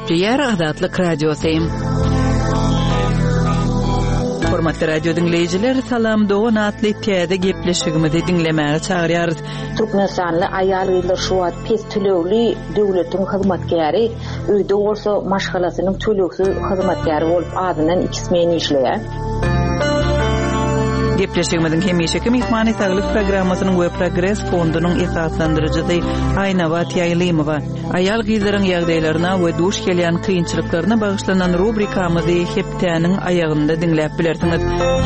Gepleyer Adatlyk Radiosyň. Hormatly radio dinleyijiler, salam Doğan atly täze gepleşigimizi dinlemäge çagyrýarys. Türkmenistanly aýallar şu wagt pes tölegli döwletiň hyzmatkäri, öýde bolsa maşgalasynyň tölegsi hyzmatkäri bolup adynyň 2 meni işleýär. Gepleşigimizin hemişeki mehmany saglyk programmasynyň we progress fondunyň esaslandyrjysy Aýnabat Ýaýlymowa. Aýal gyzlaryň ýagdaýlaryna we duş gelýän kynçylyklaryna bagyşlanan rubrikamyzy hepdäniň aýagynda dinläp bilersiňiz.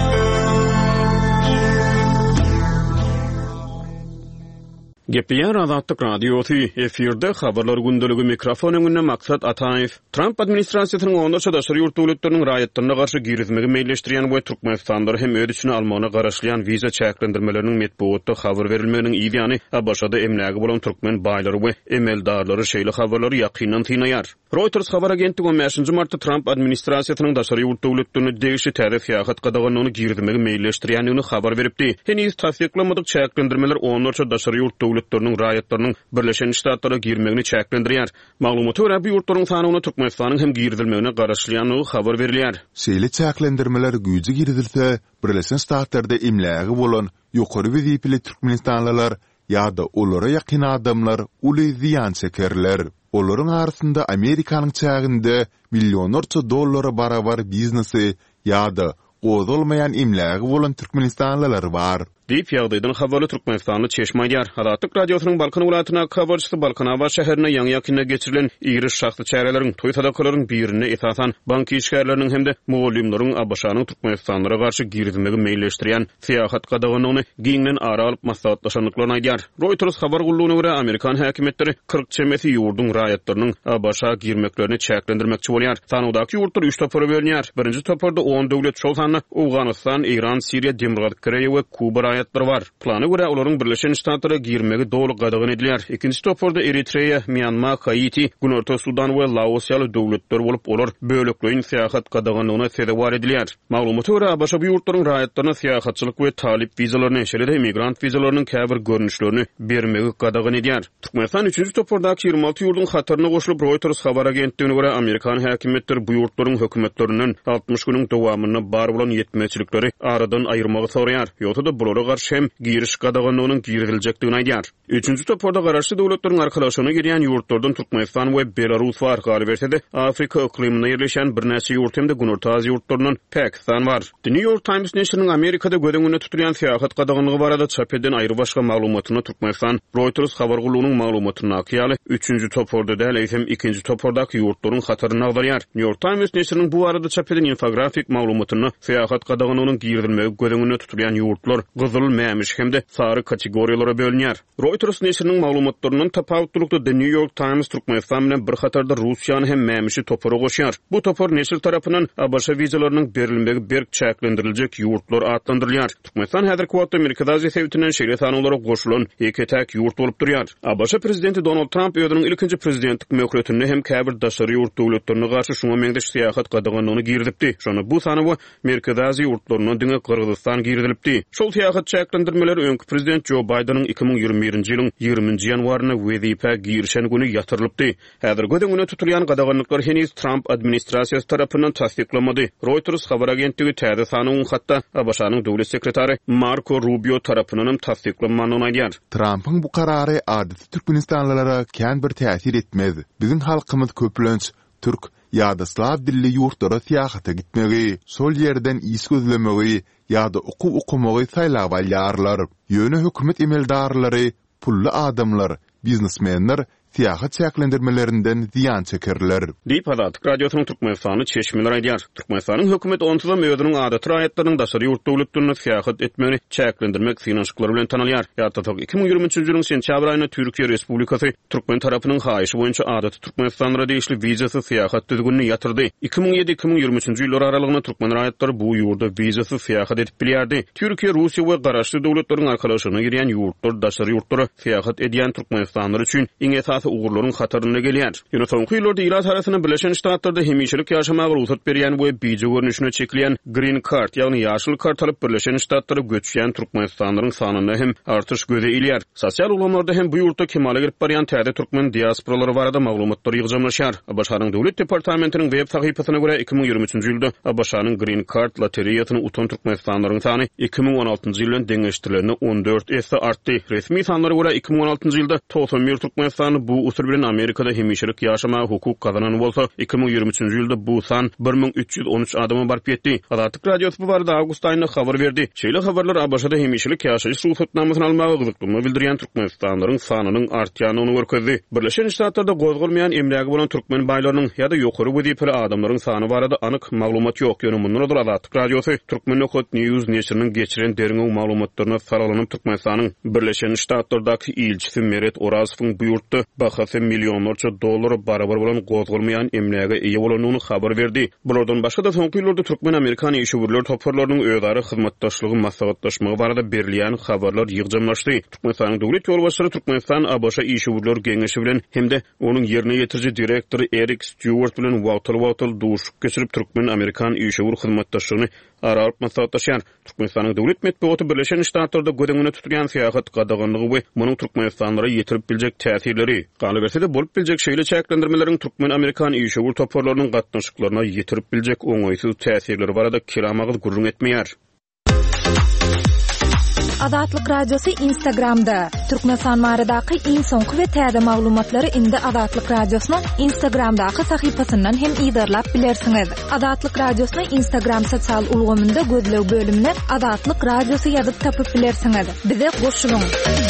Gepleyer Adatlyk Radiosy efirde habarlar gündəligi mikrofon öňünde Maksat Ataýew. Trump administrasiýasynyň 14 daşary ýurt döwletleriniň raýatlaryna garşy girizmegi meýleşdirýän we Türkmenistanda hem öz üçin almagyna garaşlayan wiza çäklendirmeleriniň metbuatda habar berilmeginiň ideýany başada emlägi bolan türkmen baýlary we emeldarlary şeýle habarlary ýakynan tynaýar. Reuters habar agentligi 5-nji martda Trump administrasiýasynyň daşary ýurt döwletlerine degişli täze fiýahat gadaganyny girizmegi meýleşdirýändigini habar beripdi. Heniz tasdiklamadyk çäklendirmeler 14 daşary ýurt döwletleriniň raýatlarynyň Birleşen Ştatlara girmegini çäklendirýär. Maglumaty görä bu ýurtlaryň sanyny Türkmenistanyň hem girizilmegine garaşlýanyny habar berilýär. Şeýle çäklendirmeler güýji girizilse, Birleşen Ştatlarda imlägi bolan ýokary wezipli Türkmenistanlylar ýa-da olara ýakyn adamlar uly ziýan çekerler. Olaryň arasynda Amerikanyň çäginde millionlarça dollara barabar biznesi ýa-da gozulmayan imlägi bolan Türkmenistanlylar bar. Diýip ýagdaýdan habarly Türkmenistanly çeşmeýär. Adatlyk radiosynyň Balkan welatyna habarçysy Balkanaba şäherine ýaňy ýakynda geçirilen ýygy şahsy çäreleriň, toý sadakalaryň birine esasan bank işgärleriniň hemde mugallimlaryň Abaşanyň Türkmenistanlara garşy girizmegi meýleşdirýän fiýahat gadaganyny giňden ara alyp maslahatlaşanlyklaryny aýdýar. Reuters habar gullugyna görä Amerikan häkimetleri 40 çemesi ýurdun raýatlarynyň Abaşa girmeklerini çäklendirmekçi bolýar. Sanydaky ýurtlar 3 topara bölünýär. Birinji toparda 10 döwlet şol sany Awganistan, Iran, Siriýa, Demokrat Koreýa we Kuba raýatlary bar. Plana görä olaryň Birleşen Ştatlara girmegi dolyk gadagan edilýär. Ikinji toparda Eritreýa, Myanma, Haiti, Günorta Sudan we Laos ýaly döwletler bolup olar bölekleýin fiýahat gadaganyna sebäp edilýär. Maglumaty görä başga bu ýurtlaryň raýatlaryna fiýahatçylyk we talip wizalaryny, şeýle-de immigrant wizalarynyň käbir görnüşlerini bermegi gadagan edýär. Türkmenistan 3-nji topardaky 26 ýurdun hatyryna goşulyp Reuters habar agentligine görä Amerikan häkimetleri bu ýurtlaryň hökümetlerinden 60 güniň dowamyny bar bolan ýetmeçilikleri aradan aýyrmagy soraýar. Ýogsa-da bulara garşy hem giriş gadaganynyň girilejekdigini aýdýar. 3-nji toparda garaşly döwletleriň arkalaşyna girýän ýurtlardan Türkmenistan we Belarus bar. Galibertede Afrika iklimine ýerleşen bir näçe ýurt hem de Günorta Aziýa ýurtlarynyň Pakistan bar. The New York Times näşriniň Amerikada gödüňüne tutulýan fiýahat gadaganyny barada çap eden aýry başga maglumatyny Türkmenistan Reuters habar gullugynyň maglumatyna ýaly 3-nji toparda däl hem 2-nji topardaky ýurtlaryň hatyryny agdarýar. New York Times näşriniň bu arada çap eden infografik maglumatyny fiýahat gadaganynyň girilmegi gödüňüne tutulýan ýurtlar gyzyl, mämiş hemde sary kategoriýalara bölünýär. Reuters näşriniň maglumatlarynyň tapawutlukda The New York Times Türkmenistan bilen bir hatarda Russiýany hem mämişi topara goşýar. Bu topar näşr tarapyndan Abaşa wizalarynyň berilmegi berk çäklendiriljek ýurtlar adlandyrylýar. Türkmenistan häzirki wagtda Amerikada sebäpden şeýle sanawlara goşulan ýeketäk ýurt bolup durýar. Abaşa prezidenti Donald Trump özüniň ilkinji prezidentlik möhletini hem käbir daşary ýurt döwletlerine garşy şoňa meňdeş fiýahat gadaganyny girdipdi. Şonu bu sanawy Merkezi Aziýa ýurtlarynyň diňe Kyrgyzstan girdilipdi. Şol fiýahat çäklendirmeleri öňkü prezident Joe Biden'ın 2021-nji ýylyň 20-nji ýanwaryna wezipe girişen güni ýatyrylypdy. Häzir gödüňüne tutulýan gadaganlyklar heniz Trump administrasiýasy tarapyndan tasdiklanmady. Reuters habar agentligi täze sanyň hatda Abaşanyň döwlet sekretary Marco Rubio tarapyndan tasdiklanmanyny aýdýar. Trump'yň bu karary ady Türkmenistanlylara kän bir täsir etmez. Biziň halkymyz köplenç türk ýa-da slav dilli ýurtlara fiýahata gitmegi, sol ýerden is gözlemegi ýa-da okumagy saýlap alýarlar. Ýöne hökümet emeldarlary, pully adamlar, biznesmenler fiýahat çäklendirmelerinden ziýan çekerler. Diýip Adatlyk radiosynyň Türkmenistany çeşmeler aýdýar. Türkmenistanyň hökümet onsuz da özüniň adaty raýatlarynyň daşary ýurt döwletlerini fiýahat etmegini çäklendirmek finansiýaklary bilen tanalýar. Ýa-da 2023-nji ýylyň sentýabr aýyna Türkiýe Respublikasy Türkmen tarapynyň haýyşy boýunça adaty Türkmenistanlara degişli wizasy fiýahat düzgünini ýatyrdy. 2007-2023-nji ýylar aralygyna Türkmen raýatlary bu ýurda wizasy fiýahat edip bilýärdi. Türkiýe, Russiýa we garaşly döwletleriň arkalaşyna girýän ýurtlar daşary ýurtlara fiýahat edýän türkmenistanlylar üçin iň esasy ýa-da uğurlaryň hataryna gelýär. Ýöne soňky ýyllarda ýyla tarasyna Birleşen Ştatlarda hemişelik ýaşamagy ruhsat berýän we bizi görnüşine çekilýän Green Card ýagny ýaşyl kart alyp Birleşen Ştatlara göçýän türkmenistanyň sanyna hem artış göze ilýär. Sosial ulamlarda hem bu ýurtda kemale girip barýan täze türkmen diasporalary barada maglumatlar ýygnamlaşýar. Abaşanyň döwlet departamentiniň web sahypasyna görä 2023-nji ýylda Abaşanyň Green Card loteriýasyny utan türkmenistanyň sany 2016-njy ýyldan deňeşdirilende 14 esse artdy. Resmi sanlara görä 2016-njy ýylda 91 türkmenistany bu usur bilen Amerikada hemişelik ýaşama hukuk kazanan bolsa 2023-nji ýylda bu san 1313 adama barp etdi. Azatlyk radiosu bu barada awgust aýynda habar berdi. Şeýle habarlar Abaşada hemişelik ýaşaýyş ruhsatnamasyny almagy gyzyklygyny bildirýän türkmenistanyň sanynyň artýanyny görkezdi. Birleşen Ştatlarda gozgulmaýan emlägi bolan türkmen baýlarynyň ýa-da ýokary wezipeli adamlaryň sany barada anyk maglumat ýok. Ýöne mundan öňe Azatlyk radiosu Türkmen Nokot News neşriniň geçiren deriň maglumatlaryna saralanyp Türkmenistanyň Birleşen Ştatlardaky ilçisi Meret Orazowyň bu ýurtda bahasy millionlarça dollar barabar bolan gozgulmaýan emläge eýe bolanyny habar berdi. Bulardan başga da soňky ýyllarda türkmen Amerikan işgörler topgarlarynyň öýdary hyzmatdaşlygy maslahatdaşmagy barada berilýän habarlar ýygnamlaşdy. Türkmenistanyň döwlet ýolbaşçysy Türkmenistan Abaşa işgörler geňeşi bilen hemde onuň ýerine ýetirji direktory Eric Stewart bilen wagtal duşup geçirip türkmen Amerikan işgör hyzmatdaşlygyny aralyp maslahatdaşýar. Türkmenistanyň döwlet medeniýeti Birleşen Ştatlarda gödeňine tutulýan syýasat gadaganlygy we munyň türkmenistanlara ýetirip biljek täsirleri. Galy bersede bolup biljek şeýle çäklendirmeleriň türkmen Amerikan işgör topgarlarynyň gatnaşyklaryna ýetirip biljek oňaýsyz täsirleri barada kiramagy gurrun etmeýär. Azatlyk radiosu Instagramda. Türkmenistan baradaky iň soňky we täze maglumatlary indi Azatlyk radiosynyň Instagramdaky sahypasyndan hem ýygyrlap bilersiňiz. Azatlyk radiosynyň Instagram sosial ulgamynda gözlew bölümine Azatlyk radiosu ýazyp tapyp bilersiňiz. Bize goşulyň.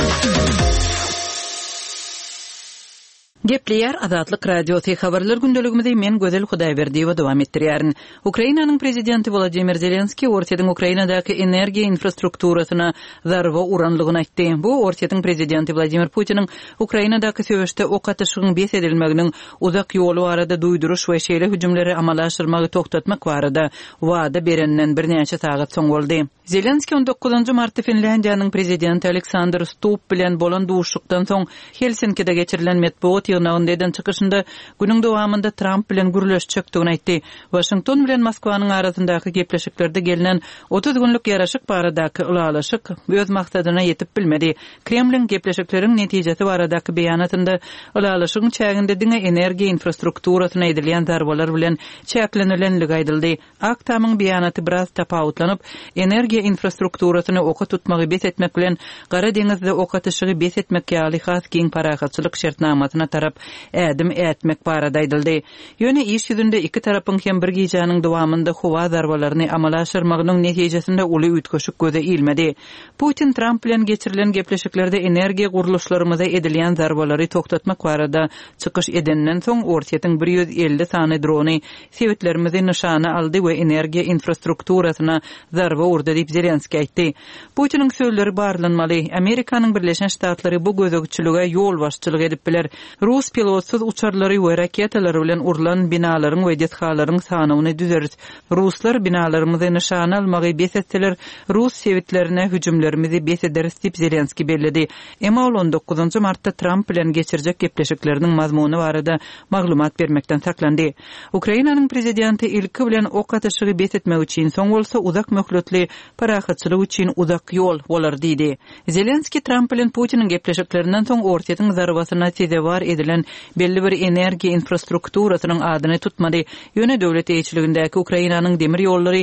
Gepleyer Azatlyk radiosu habarlar gündeligimizde men Gözel Hudaýberdiýewa dowam etdirýärin. Ukrainanyň prezidenti Volodymyr Zelenski ortadan Ukrainadaky energiýa infrastrukturasyna zarwa uranlygyny aýtdy. Bu ortadan prezidenti Vladimir Putiniň Ukrainadaky söwüşde ok atyşygyň bes edilmeginiň uzak ýoly barada duýduruş we şeýle hüjümleri amala aşyrmagy toktatmak barada wada berenden birnäçe sagat soň boldy. Zelenski 19 martda Finlandiýanyň prezidenti Alexander Stubb bilen bolan duşukdan soň Helsinki'de geçirilen metbuat ýygnagynda eden çykyşynda günüň dowamında Trump bilen gürleşjekdigini aýtdy. Washington bilen Moskwanyň arasyndaky gepleşiklerde gelinen 30 günlük ýaraşyk baradaky ulalaşyk öz maksadyna ýetip bilmedi. Kremlin gepleşikleriň netijesi baradaky beýanatynda ulalaşygyň çäginde diňe energiýa infrastrukturasyna edilýän darbalar bilen çäklenilenligi aýdyldy. Aktamyň beýanaty biraz tapawutlanyp, energiýa infrastrukturasyny oka tutmagy bes etmek bilen Gara deňizde ok atyşygy bes etmek ýaly has giň parahatçylyk şertnamasyna tarap ädim etmek barada aýdyldy. Ýöne iş ýüzünde iki tarapyň hem bir gijanyň dowamında howa darbalaryny amala aşyrmagynyň netijesinde uly ütköşük göze ilmedi. Putin Trump bilen geçirilen gepleşiklerde energiýa guruluşlarymyza edilýän darbalary toktatmak barada çykyş edenden soň ortadan 150 sany drony sewitlerimizi nişana aldy we energiýa infrastrukturasyna zarwa urdy diýip Zelenski aýtdy. Putiniň sözleri barlanmaly. Amerikanyň Birleşen Ştatlary bu gözegçiligi ýol başçylyk edip biler. Rus pilotsyz uçarlary we raketalary bilen urulan binalaryň we dethalaryň sanyny düzerit. Ruslar binalarymyzy nişana almagy bes etseler, Rus sewitlerine hüjümlerimizi bes ederiz diýip Zelenski bellädi. Emma 19 martda Trump bilen geçirjek gepleşikleriniň mazmuny barada maglumat bermekden saklandy. Ukrainanyň prezidenti ilki bilen ok atyşygy bes etmek üçin soň bolsa uzak möhletli parahatçylyk üçin uzak ýol bolar diýdi. Zelenski Trump bilen Putiniň gepleşiklerinden soň ortadan zarwasyna var edilen belli bir energiýa infrastrukturasynyň adyny tutmady. Ýöne döwlet eýçiligindäki Ukrainanyň demir ýollary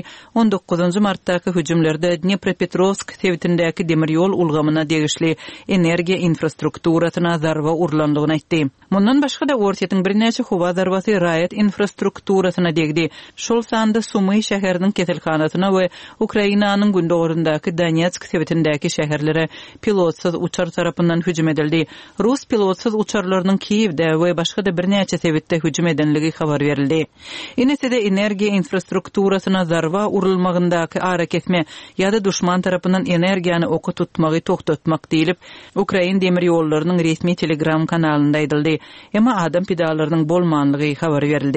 19 martdaky hüjümlerde Dnepropetrovsk sewitindäki demir ýol ulgamyna degişli energiýa infrastrukturasyna zarwa urlandygyny aýtdy. Mundan başga da ortadan birnäçe howa zarwasy raýat infrastrukturasyna degdi. Şol sanda Sumy şäheriniň keselhanasyna we Ukrainanyň gündogorundaky Donetsk sewitindäki şäherlere pilotsyz uçar tarapyndan hüjüm edildi. Rus pilotsyz uçarlarynyň Kiýewde we başga da birnäçe sewitde hüjüm edenligi habar berildi. Inesede energiýa infrastrukturasyna zarwa urulmagyndaky ara kesme ýa-da duşman tarapyndan energiýany oka tutmagy toktatmak diýilip, Ukrain demir ýollarynyň resmi Telegram kanalynda aýdyldy. Emma adam pedalarynyň bolmanlygy habar berildi.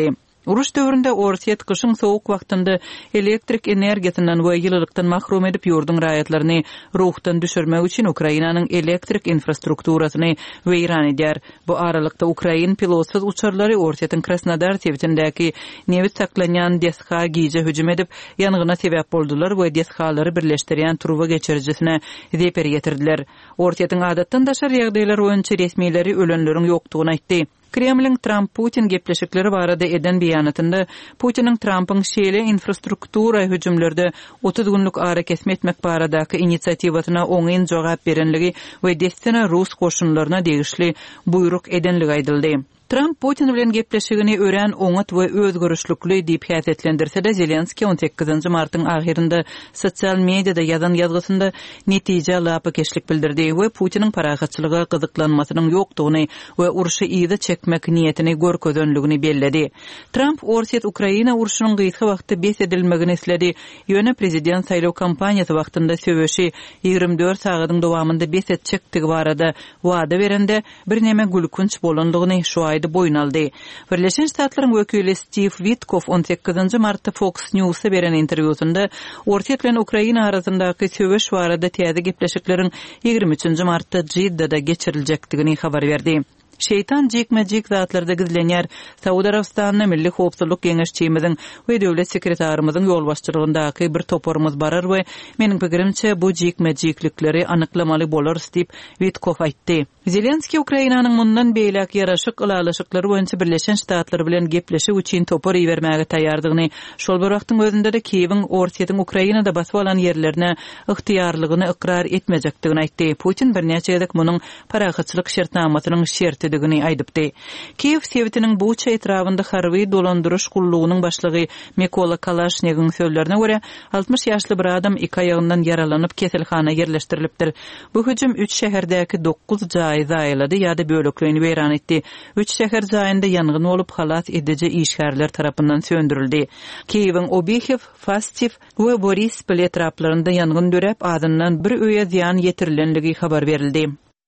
Uruş döwründe Orsiýet kışyň sowuk wagtynda elektrik energiýasynyň we ýylylykdan mahrum edip ýurdun raýatlaryny ruhdan düşürmek üçin Ukrainanyň elektrik infrastrukturasyny weýran edýär. Bu aralykda Ukrain pilotsuz uçarlary Orsiýetin Krasnodar sebitindäki newit saklanýan desha giýje hüjüm edip ýangyna sebäp boldular we deshalary birleşdirýän turba geçiricisine zeper ýetirdiler. Orsiýetin adatdan daşar ýagdaýlar boýunça resmiýleri ölenleriň ýokdugyny aýtdy. Kremlin Trump-Putin gepleşikleri barada eden beýanatynda Putinin Trump'ın şeýle infrastruktura hüjümlerde 30 günlük ara kesme etmek baradaky inisiatiwasyna oňyn jogap berenligi we destine Rus koşunlaryna degişli buyruk edenligi aýdyldy. Trump Putin bilen gepleşigini ören oňat we özgörüşlükli diýip häsiýetlendirse de Zelenski 18 martyň ahyrynda sosial mediada ýazan ýazgysynda netije lapkeşlik bildirdi we Putiniň parahatçylyga gyzyklanmasynyň ýokdugyny we uruşy ýygy çekmek niýetini görkezönligini belledi. Trump Orsiýet Ukraina uruşynyň gyýsy wagty bes edilmegini isledi. Ýöne prezident saýlaw kampaniýasy wagtynda söwüşi 24 sagatyň dowamında bes etjekdigi barada wada berende bir näme gülkünç bolandygyny şu boýnaldy. Birleşen Ştatlaryň wekili Steve Witkoff 18 martda Fox News'a beren interwýusynda Orsiýet bilen Ukraina arasyndaky söwüş barada täze gepleşikleriň 23 martda Jiddada geçiriljekdigini habar berdi. Şeytan jekmejek zatlarda gizlenýär. Saudiýa Arabistanyň Milli Howpsuzlyk Geňeşçimiziň we döwlet sekretarymyzyň ýolbaşçylygyndaky bir toporumuz barar we meniň pikirimçe bu jekmejeklikleri anyklamaly bolar diýip Witkoff aýtdy. Zelenski Ukrainanyň mundan beýlek ýaraşyk ulalaşyklary boýunça Birleşen Ştatlar bilen gepleşik üçin topor ýerbermäge taýýardygyny, şol bir wagtyň özünde de Kiýewiň Orsiýetiň Ukrainada basyp alan ýerlerine ygtyýarlygyny ikrar etmejekdigini aýtdy. Putin birnäçe ýyllyk munyň parahatçylyk şertnamasynyň şertdigini aýdypdy. Kiýew sebitiniň bu etrafynda harby dolandyryş gullugynyň başlygy Mykola Kalashnikov'ň sözlerine görä 60 ýaşly bir adam iki aýagyndan yaralanyp keselhana ýerleşdirilipdir. Bu hüjüm 3 şäherdäki 9 jaýy zaýlady ýa-da böleklerini weýran etdi. 3 şäher jaýynda ýangyn bolup halat ediji işgärler tarapyndan söndürildi. Kiýewiň Obychev, Fastiv we Borispol etraplarynda ýangyn dörep adyndan bir öýe ziýan ýetirilenligi habar berildi.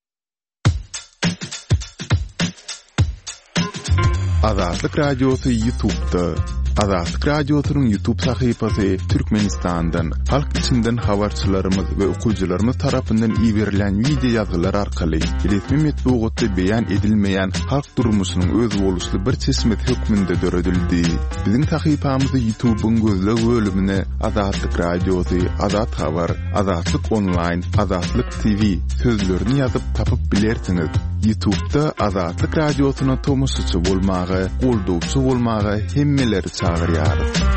Azatlyk Radiosu YouTube'da. Azatlyk Radiosu'nun YouTube sahypasy Türkmenistan'dan, halk içinden habarçylarymyz we okuwçylarymyz tarapyndan iýerilen video ýazgylar arkaly resmi metbuatda beýan edilmeýän halk durmuşynyň öz boluşly bir çeşmet hökmünde döredildi. Biziň sahypamyzy YouTube'un gözleg bölümine Azatlyk Radiosu, Azat Habar, Azatlyk Online, Azatlyk TV sözlerini ýazyp tapyp bilersiňiz. YouTube'da Azatlyk Radiosu'na tomusçy bolmagy, goldowçy bolmagy hemmeleri çağırýar.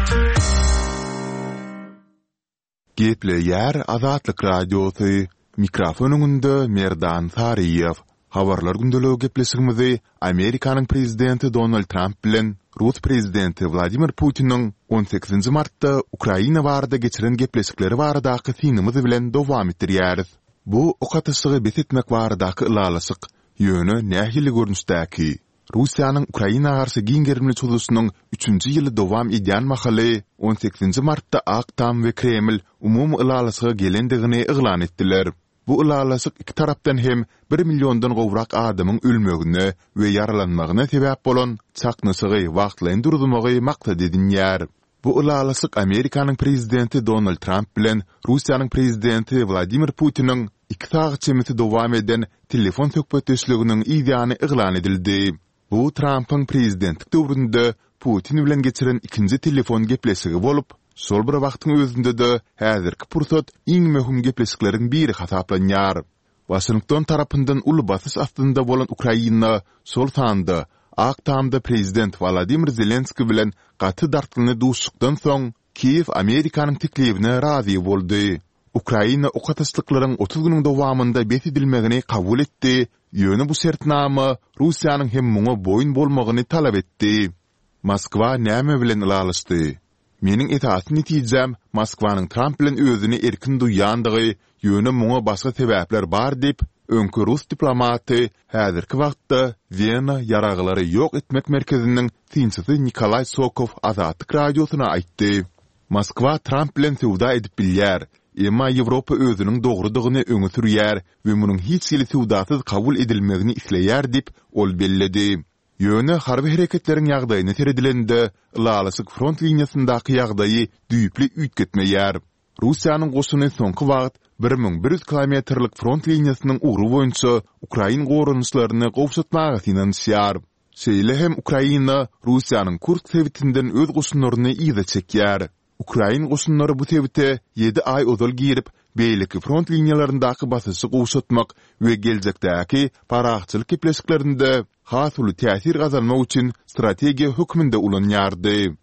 Gepleýär Azatlyk Radiosu, mikrofonunda Merdan Tariýew. Habarlar gündeligi gepleşigimizi Amerikanyň prezidenti Donald Trump bilen Rus prezidenti Vladimir Putiniň 18 martda Ukraina barada geçiren gepleşikleri baradaky synymyzy bilen dowam etdirýäris. Bu okatyşygy besetmek baradaky ylalasyk ýöne nähili görnüşdäki Russiýanyň Ukraina garşy giňgermeli çuzusynyň 3-nji ýyly dowam edýän mahaly 18 martda Aktam we Kreml umumy ylalasyga gelendigini eglan etdiler. Bu ylalasyk iki tarapdan hem 1 millióndan gowrak adamyň ölmegine we yaralanmagyna sebäp bolan çaknyşygy wagtlaryň durdumagy maksat edilýär. Bu ylalasyk Amerikanyň prezidenti Donald Trump bilen Russiýanyň prezidenti Vladimir Putiniň 2 saat içinde dowam eden telefon söhbetleşiginiň ýa-ni eglan edildi. Bu Trump'ın prezidentlik döwründe Putin bilen geçiren ikinji telefon gepleşigi bolup, şol bir wagtyň özünde de häzirki pursat iň möhüm gepleşikleriň biri hasaplanýar. Washington tarapyndan uly basys astynda bolan Ukraina şol sanda Aktamda prezident Vladimir Zelenski bilen gaty dartylyny duşukdan soň Kiýew Amerikanyň teklifine razy boldy. Ukraina okatyşlyklaryň 30 güniň dowamında bet edilmegini kabul etdi. Ýöne bu şertnama Russiýanyň hem muňa boýun bolmagyny talap etdi. Moskwa näme bilen ylalaşdy? Meniň etaat netijem Moskwanyň Trump bilen özüni erkin duýandygy, ýöne muňa başga sebäpler bar diýip öňkü Rus diplomaty häzirki wagtda Wiener ýaraglary ýok etmek merkeziniň tinçisi Nikolay Sokov Azatlyk Radiosu'na aýtdy. Moskwa Trump bilen sowda edip bilýär. Emma Ýewropa özüniň dogrudygyny öňe sürýär we munyň hiç ýyly sowdasyz kabul edilmegini isleýär diýip ol belledi. Ýöne harby hereketleriň ýagdaýyny teredilendi, ýalysyk front liniýasyndaky ýagdaýy düýpli üýtgetmeýär. Russiýanyň goşuny soňky wagt 1100 kilometrlik front liniýasynyň uğru boýunça Ukraina gorunçlaryny gowşatmaga finansiýar. Şeýle hem Ukraina Russiýanyň Kursk tebitinden öz goşunlaryny ýyda çekýär. Ukraina goşunlary bu tebite 7 ay odal girip, beýleki front liniýalaryndaky basysy gowşatmak we geljekdäki paraçylyk kepleşiklerinde hasyly täsir gazanmak üçin strategiýa hökmünde ulanýardy.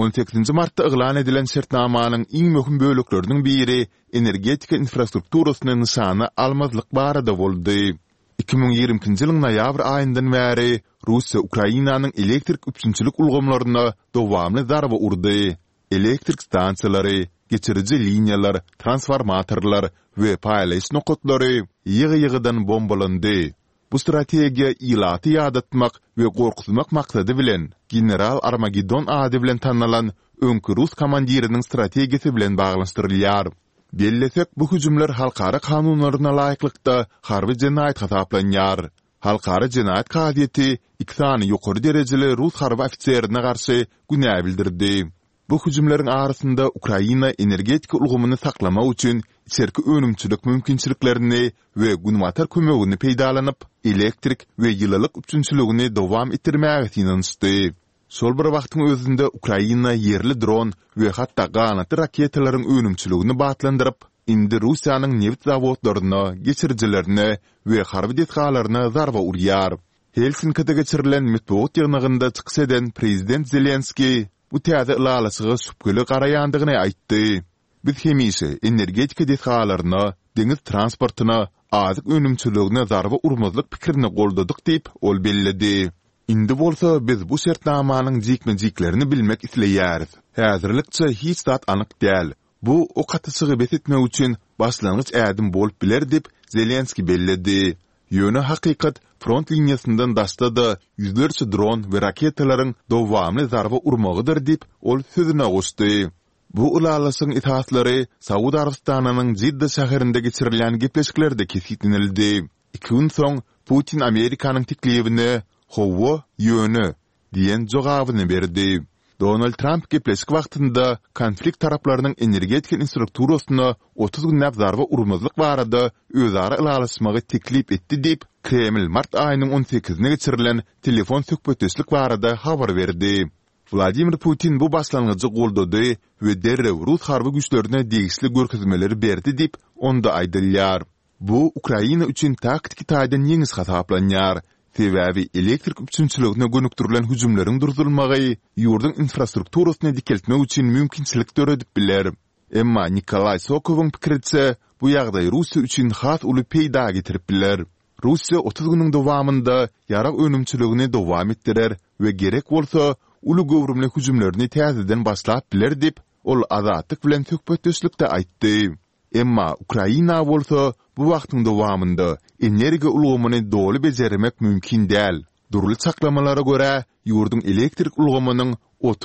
18 martda yglan edilen şertnamanyň iň möhüm bölekleriniň biri energetika infrastrukturasyny nişana almazlyk barada boldy. 2020-nji ýylyň noýabr aýyndan bäri Russiýa Ukrainanyň elektrik üçinçilik ulgamlaryna dowamly zarba urdy. Elektrik stansiýalary, geçirici liniýalar, transformatorlar we paýlaş nokatlary ýygy-ýygydan bombalandy. Bu strategiýa ýylaty ýadatmak we gorkutmak maksady bilen General Armageddon ady bilen tanlanan öňkü Rus komandiriniň strategiýasy bilen baglanşdyrylýar. Bellesek bu hüjümler halkara kanunlaryna laýyklykda harby jenaýat hasaplanýar. Halkara jenaýat kadiýeti 2 sany ýokary derejeli Rus harby ofitserine garşy günä bildirdi. Bu hüjümleriň arasynda Ukraina energetika ulgamyny saklamak üçin içerki önümçilik mümkinçiliklerini we günwatar kömegini peýdalanyp, elektrik we ýylylyk üçinçiligini dowam etdirmäge tinanşdy. Şol bir wagtyň özünde Ukraina yerli dron we hatda ganaty raketalaryň önümçiligini batlandyryp, indi Russiýanyň neft zawodlaryna, geçirjilerine we harby detgalaryna zarba urýar. Helsinki'de geçirilen mitbuat ýygnygynda çykyş eden Prezident Zelenski bu täze ýalysyga süpgeli garaýandygyny aýtdy. Biz hemişe energetika detgalaryna, deniz transportyna, azyk önümçiligine zarba urmazlyk pikirini goldadyk diýip ol belledi. Indi bolsa biz bu şertnamanyň jikme-jiklerini bilmek isleýäris. Häzirlikçe hiç zat anyk däl. Bu o katysygy besetmek üçin başlangyç ädim bolup biler dip Zelenski belledi. Ýöne hakykat front liniýasyndan daşda ýüzlerçe dron we raketalaryň dowamly zarba urmagydyr dip ol sözüne goşdy. Bu ulalysyň itaatçylary Saudi Arabistanynyň Jidda şäherinde geçirilen gepleşiklerde kesitlenildi. 2 gün soň Putin Amerikanyň teklibine "Howa ýöne" diýen jogabyny berdi. Donald Trump gepleşik wagtynda konflikt taraplarynyň energetika infrastrukturasyna 30 günnäp zarba urmazlyk barada özara ulalaşmagy teklip etdi diýip Kreml mart aýynyň 18-ine geçirilen telefon söhbetleşik barada habar berdi. Vladimir Putin bu başlangyjy goldady we derrew Rus harby güýçlerine degisli görkezmeleri berdi diýip onda aýdylýar. Bu Ukraina üçin taktik taýdan ýeňis hasaplanýar. Sebäbi elektrik üçinçiligine gönüktirilen hüjümleriň durdurulmagy ýurduň infrastrukturasyny dikeltmek üçin mümkinçilik töredip biler. Emma Nikolay Sokowyň pikiriçe bu ýagdaý Russiýa üçin has uly peýda getirip biler. Russiýa 30 güniň dowamında ýarak önümçiligini dowam etdirer we gerek bolsa uly gowrumly hüjümlerini täzeden başlap biler dip ol azatlyk bilen söhbetleşlikde aýtdy. Emma Ukraina bolsa bu wagtyň dowamında energiýa ulgamyny doly bejermek mümkin däl. Durly çaklamalara görä ýurduň elektrik ulgamynyň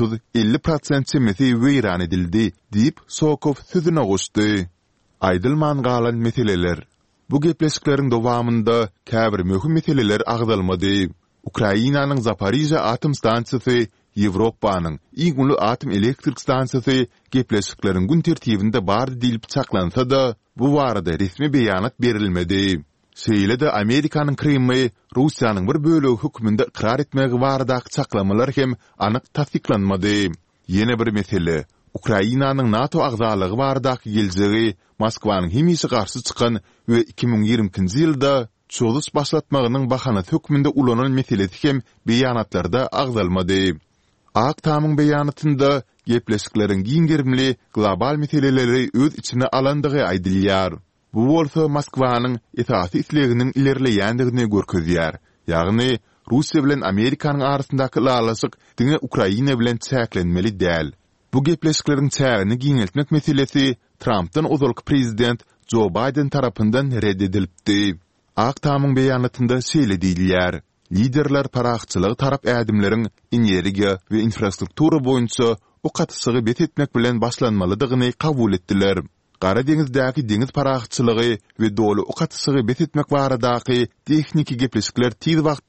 30-50% çemeti weýran edildi diýip Sokow sözüne goşdy. Aýdylman galan meseleler. Bu gepleşikleriň dowamında käbir möhüm meseleler agdalmady. Ukrainanyň Zaporizhia atom stansiýasy Ýewropanyň iň uly atom elektrik stansiýasy gepleşikleriň gün tertibinde bardy diýilip çaklansa da bu barada resmi beýanat berilmedi. Şeýle-de Amerikanyň Krymy Russiýanyň bir bölegi hökmünde ikrar etmegi baradaky çaklamalar hem anyk tasdiklanmady. Ýene bir mesele, Ukrainanyň NATO agzalygy baradaky geljegi Moskwanyň hemişe garşy çykan we 2020-nji ýylda çoluş başlatmagynyň bahanasy hökmünde ulanan meselesi hem beýanatlarda agzalmady. Aktamyň beýanatynda gepleşikleriň giňgermli global meseleleri öz içine alandygy aýdylýar. Bu bolsa Moskwanyň esasy isleginiň ilerleýändigini görkezýär. Ýagny Russiýa bilen Amerikanyň arasyndaky ulalaşyk diňe Ukraina bilen çäklenmeli däl. Bu gepleşikleriň çägini giňeltmek meselesi Trump'dan ozalky prezident Joe Biden tarapyndan reddedilipdi. Aktamyň beýanatynda şeýle diýilýär. Liderler paraçylygy tarap ädimleriň energiýa we infrastruktura boýunça o katysygy betetmek bilen başlanmalydygyny kabul etdiler. Qara deňizdäki deňiz paraçylygy we doly o katysygy betetmek baradaky tekniki gepleşikler tiz wagtda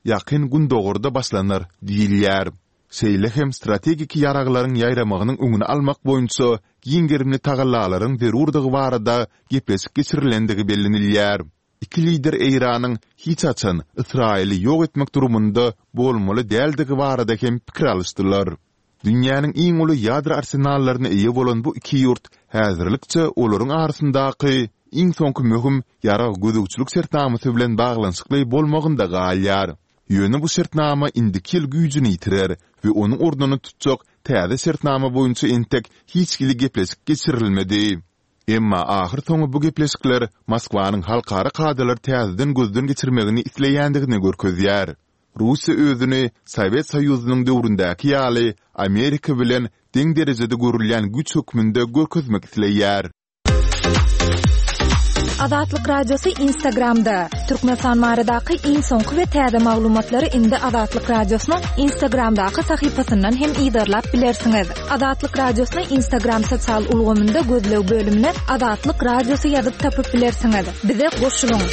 ýakyn gün dogurda başlanar diýilýär. Seýle hem strategik ýaraglaryň ýaýramagynyň öňüni almak boýunça giňgerimli tagallalaryň derurdygy barada gepleşik geçirilendigi bellenilýär. Iki lider Eýranyň hiç açan Israili ýok etmek durumunda bolmaly däldigi barada hem pikir alışdylar. Dünýäniň iň uly ýadro arsenallaryna eýe bolan bu iki ýurt häzirlikçe olaryň arasyndaky iň soňky möhüm ýarag gözükçülük sertnamysy bilen baglanyşykly bolmagynda galýar. Ýöne bu sertnama indikil güýjüni ýitirer we onuň orduny tutjak täze sertnama boýunça entek hiç kili gepleşik geçirilmedi. Emma ahir soňy bu gepleşikler Moskwanyň halkara kadalar täzeden gözden geçirmegini isleýändigini görkezýär. Russiýa özüni Sowet Soýuzynyň döwründäki ýaly Amerika bilen deň derejede görülýän güç hökmünde görkezmek isleýär. Azatlyk radiosu Instagramda. Türkmenistan maradaky iň soňky we täze maglumatlary indi Azatlyk radiosynyň Instagramdaky sahypasyndan hem ýydarlap bilersiňiz. Azatlyk radiosyny Instagram sosial ulgamynda gözlew bölümine Azatlyk radiosu ýazyp tapyp bilersiňiz. Bize goşulyň.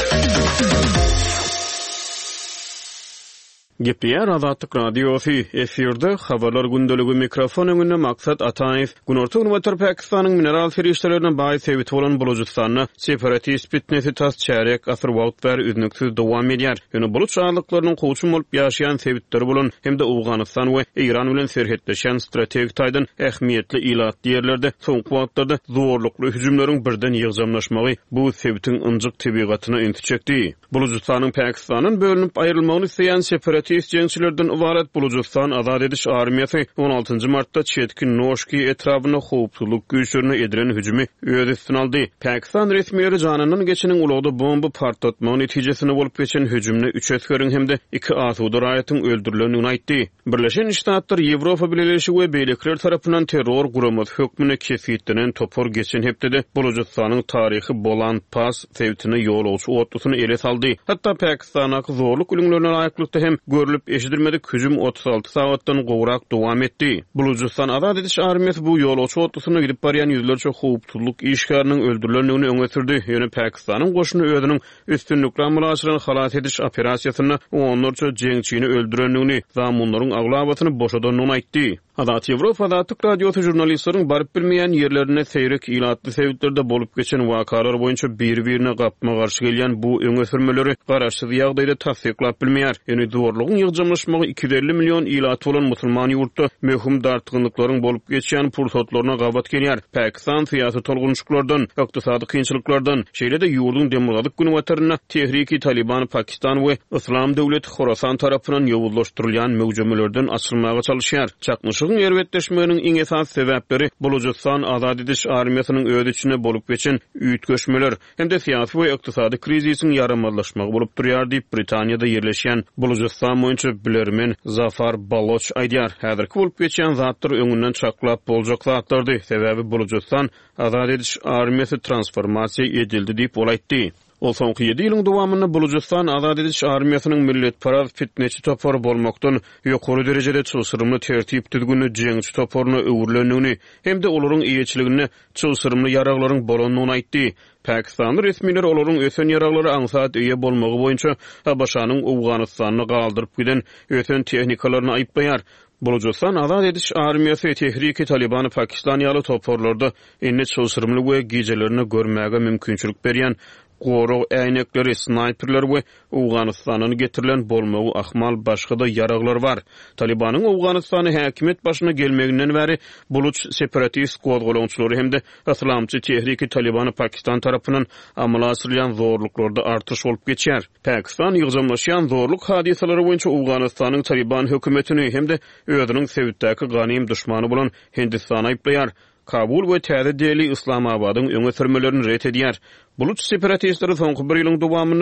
Gepler Azatlyk radiosu efirde habarlar gündöligi mikrofon öňünde maksat Ataýew Günorta Uluwatlar Pakistanyň mineral ferişlerine baý sebit bolan Bulujistanyň separatist bitnesi tas çärek asyr wagt ber üznüksiz dowam edýär. Ýöne buluç çarlyklarynyň goşum bolup ýaşaýan sebitleri bolan hem de Awganystan we Iran bilen serhetleşen strategik taýdan ähmiýetli ilat ýerlerde soňky wagtlarda zorlukly hüjümleriň birden ýygjamlaşmagy bu sebitin ynjyk tebigatyna intiçekdi. Bulujistanyň Pakistanyň bölünip aýrylmagyny isleýän separatist jeňçilerden ibaret Bulujistan azad ediş armiýasy 16 martda çetki Noşki etrabyna howpsuzlyk güýçlerine edilen hüjümi öz üstüne aldy. Pakistan resmiýetleri jananyň geçiniň ulagda bomba partlatmagy netijesinde bolup geçen hüjümne 3 öskeriň hemde 2 asuda raýatyň öldürilendigini aýtdy. Birleşen Ştatlar Ýewropa Birleşigi we beýlikler tarapyndan terror guramasy hökmüne kesýetlenen topor geçen hepde Bulujistanyň taryhy bolan pas sebitine ýol bolşy otlusyny ele saldy. Hatda Pakistanaky zorluk ülümlerine aýaklykda hem görülüp eşidilmedik hüjüm 36 saatdan gowrak dowam etdi. Bulujistan azad ediş armiýasy bu ýol otlusyna gidip barýan ýüzlerçe howpsuzlyk işgäriniň öldürilendigini öňe ýöne Pakistanyň goşuny özüniň üstünlükle amalaşyryny halat ediş operasiýasyna onlarça jeňçini öldürendigini, zamanlaryň aglabatyny boşadanlygyny aýtdy. Azat Ýewropa Azatlyk radiosu jurnalistleriň baryp bilmeýän ýerlerine seýrek ilatly sebitlerde bolup geçen wakalar boýunça bir-birine gapma garşy gelýän bu öňe sürmeleri garaşsyz ýagdaýda tasdiklap bilmeýär. Ýöne zorlugyň ýygjamlaşmagy 250 million ilat bolan musulman ýurtda möhüm dartgynlyklaryň bolup geçýän pursatlaryna gabat gelýär. Pakistan syýasy tolgunçluklardan, ykdysady kynçylyklardan, şeýle-de ýurdun demokratik günwataryna Tehriki Taliban Pakistan we Islam Döwleti Khorasan tarapyndan ýowuzlaşdyrylýan mögjemelerden açylmaga çalışýar. Çakmyşygyň erwetleşmeginiň iň esas sebäpleri Bulujistan azad ediş armiýasynyň öz içine bolup geçen üýtgeşmeler hem de syýasy we ykdysady krizisiň ýaramazlaşmagy bolup durýar diýip Britaniýada ýerleşýän Bulujistan boýunça bilermen Zafar Baloch aýdýar. Häzirki bolup geçen zatlar öňünden çaklap boljak zatlardy. Sebäbi Bulujistan azad ediş armiýasy transformasiýa edildi diýip olaýtdy. O soňky 7 ýylyň dowamyny Bulujistan azad ediş armiýasynyň milletparast fitneçi topor bolmakdan ýokary derejede çylsyrymly tertip düzgünli jeňçi toporuny öwürlendigini hem de olaryň iýeçiligini çylsyrymly ýaraglaryň bolanyny aýtdy. Pakistan resmiýetleri olaryň ösen ýaraglary aňsat eýe bolmagy boýunça Habaşanyň Awganystanyny galdyryp giden ösen tehnikalaryny aýplaýar. Bulujistan azad ediş armiýasy Tehriki Taliban Pakistan ýaly toporlarda enne çylsyrymly we gijelerini görmäge mümkinçilik berýän gorog äýnekleri, snayperler we Awganystanyň getirilen bolmagy ahmal başga da ýaraglar bar. Talibanyň Awganystany häkimet başyna gelmeginden bäri buluç separatist gowgolaňçylary hem de Islamçy Tehriki Taliban Pakistan tarapyndan amala asyrylýan zorluklarda artyş bolup geçýär. Pakistan ýygjamlaşýan zorluk hadiseleri boýunça Awganystanyň Taliban hökümetini hem de özüniň sebitdäki ganym düşmany bolan Hindistany aýplaýar. Kabul we täze deli Islamabadyň öňe sürmelerini ret edýär. Buluç separatistleri soňky 1 ýylyň dowamyny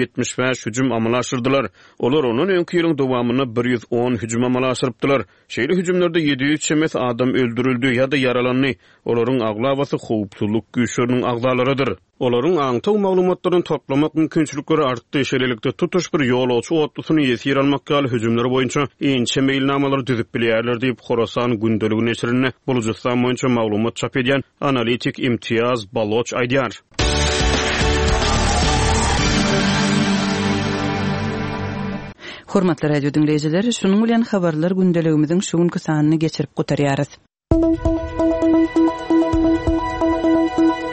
175 hüjüm amalaşdyrdylar. Olar onuň öňki ýylyň dowamyny 110 hüjüm amalaşdyrypdylar. Şeýle hüjümlerde 700 emes adam öldürildi ýa-da yaralandy. Olaryň aglabasy howpsuzlyk güýçleriniň agdalarydyr. Olaryň aňtaw maglumatlaryny toplamak mümkinçilikleri artdy. Şeýlelikde tutuş bir ýolçy otlusyny ýesir almak ýaly hüjümleri boýunça ençe mailnamalary düzüp bilýärler diýip Khorasan gündeligi neşrine Bulujistan boýunça maglumat çap edýän analitik Imtiyaz Baloch aýdýar. Hormatly radio dinleyijiler, şunuň bilen habarlar gündeligimiziň şu günkü sanyny geçirip gutarýarys.